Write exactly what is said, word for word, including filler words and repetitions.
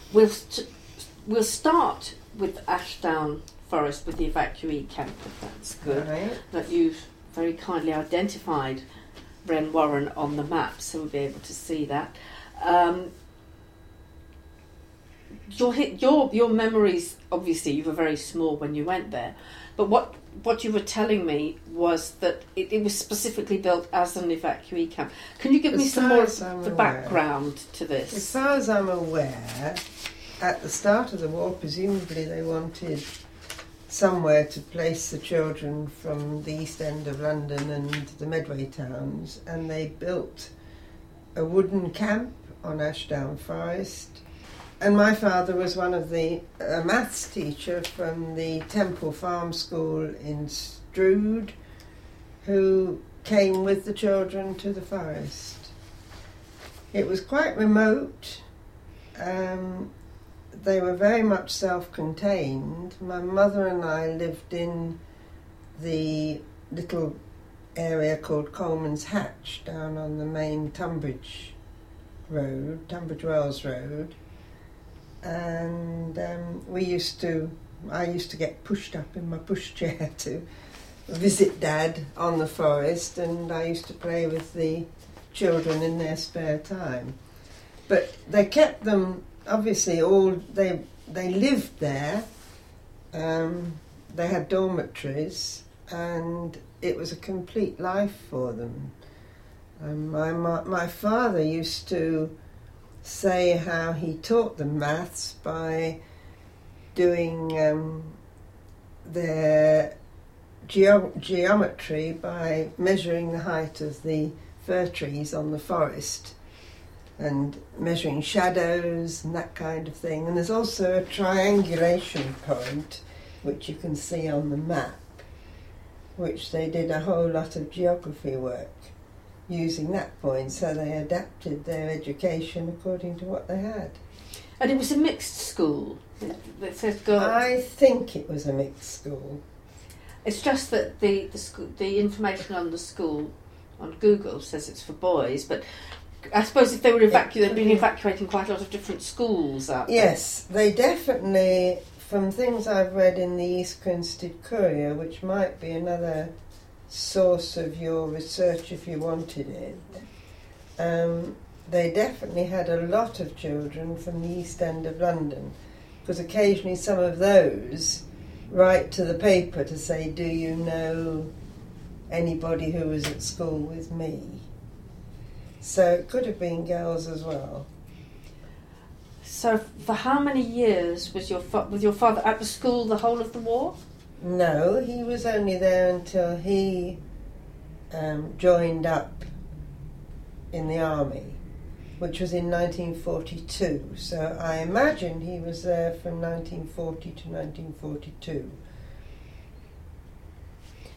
we'll st- we'll start with Ashdown Forest, with the evacuee camp, if that's good. Right. That you've very kindly identified Wren Warren on the map, so we'll be able to see that. Um, your your your memories, obviously, you were very small when you went there, but what what you were telling me was that it, it was specifically built as an evacuee camp. Can you give As me some far more as of I'm the aware. background to As this? far as I'm aware, at the start of the war, presumably they wanted somewhere to place the children from the East End of London and the Medway towns, and they built a wooden camp on Ashdown Forest. And my father was one of the a maths teacher from the Temple Farm School in Strood, who came with the children to the forest. It was quite remote. Um, they were very much self-contained. My mother and I lived in the little area called Coleman's Hatch down on the main Tunbridge Road, Tunbridge Wells Road. And um, we used to, I used to get pushed up in my pushchair to visit Dad on the forest, and I used to play with the children in their spare time. But they kept them, obviously, all, they they lived there, um, they had dormitories, and it was a complete life for them. Um, my, my, my father used to say how he taught them maths by doing um, their geo- geometry by measuring the height of the fir trees on the forest and measuring shadows and that kind of thing. And there's also a triangulation point, which you can see on the map, which they did a whole lot of geography work using that point, so they adapted their education according to what they had. And it was a mixed school. It, it says girls. I think it was a mixed school. It's just that the the, school, the information on the school on Google says it's for boys, but I suppose if they were evacu- they've been evacuating quite a lot of different schools out there. Yes, they definitely, from things I've read in the East Grinstead Courier, which might be another source of your research if you wanted it, um, they definitely had a lot of children from the East End of London, because occasionally some of those write to the paper to say, do you know anybody who was at school with me? So it could have been girls as well. So for how many years was your fa- was your father at the school the whole of the war? No, he was only there until he um, joined up in the army, which was in nineteen forty-two. So I imagine he was there from nineteen forty to nineteen forty-two.